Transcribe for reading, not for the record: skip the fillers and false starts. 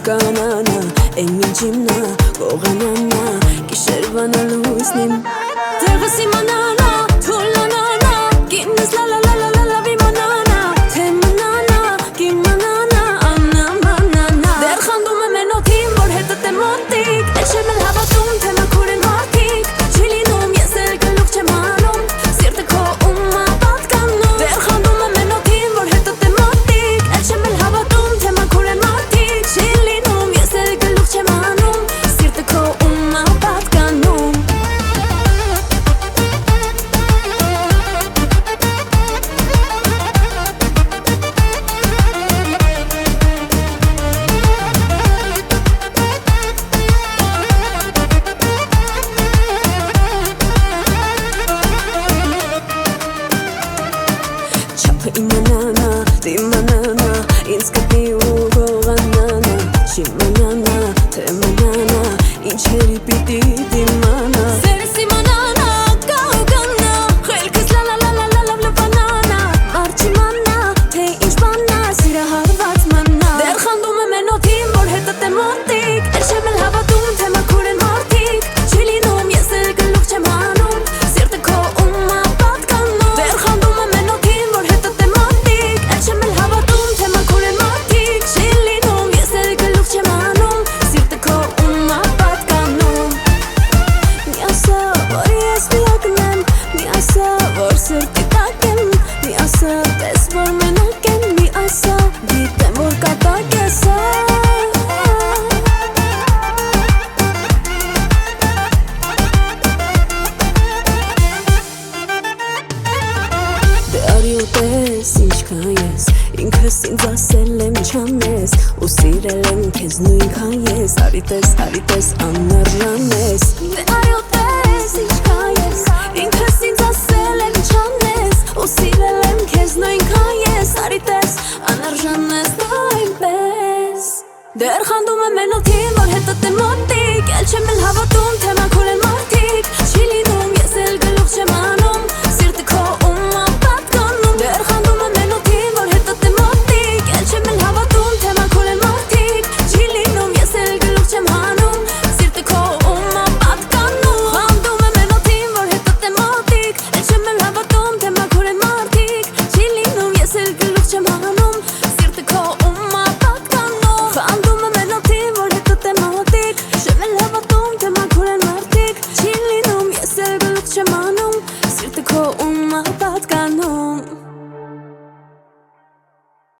հասկանանա Են ինչիմնա, գողանանա Գիշերվանա լույսնիմ Տեղս իմանանա, թուլանանա Գինս լալալալալալա վիմանանա Թե մնանա, կիմանանա, անամանանա Դեր խանդում եմ են օթին, որ հետըտ է մոտիկ Էլ չեմ էլ հավատում, թե մաքուր են մարդիկ Չի լինում, ես էլ գլուխ չեմ անում Սիրտը քո ումա պատկանում Դեր խանդում եմ են օթին, որ հետըտ է մոտիկ Էլ չեմ էլ հավատում, թե մաքուր են մարդիկ Չի լինում, ես էլ գլուխ չեմ անում Սիրտը քո ումա պատկանում Չափը իմանանա, դիմանանա Ինձ կպի ու գողանանա Չիմանանա, թե մնանա Ինչերի պիտի դիմանա Սերս իմանանա, գողանա Խելքս լալալալալավ լվանանա Արջ իմանա, թե ինչ բանա Սիրը հարված մանա Դեր խանդում եմ են օթին, որ հետըտ է մոտիկ Էլ չեմ էլ հավատում, թե մաքուր են մարդիկ Չի լինում, ես էլ գլուխ չեմ անում Սիրտը քո ումա պատկանում Դեր խանդում եմ են օթին, որ հետըտ է մոտիկ Էլ չեմ էլ հավատում, թե մաքուր են մարդիկ Չի լինում, ես էլ գլուխ չեմ անում Սիրտը քո ումա պատկանում Մի ասա, որ ես միակն եմ Մի ասա, որ սրտի տակ եմ Մի ասա, տես, որ մենակ եմ Մի ասա, գիտեմ, որ կատակ ես Դե արի ու տես, ինչքան ես Ինքս ինձ ասել եմ չանես Ու սիրել եմ քեզ նույնքան ես Արի տես, անարժան ես Դե արի ու տես, ինչքան ես Ինքս ինձ ասել եմ չանես Ու սիրել եմ քեզ նույնքան ես Արի տես, անարժան ես նույնպես Դեր խանդում եմ են օթին, որ հետըտ է մոտիկ Էլ չեմ էլ հավատում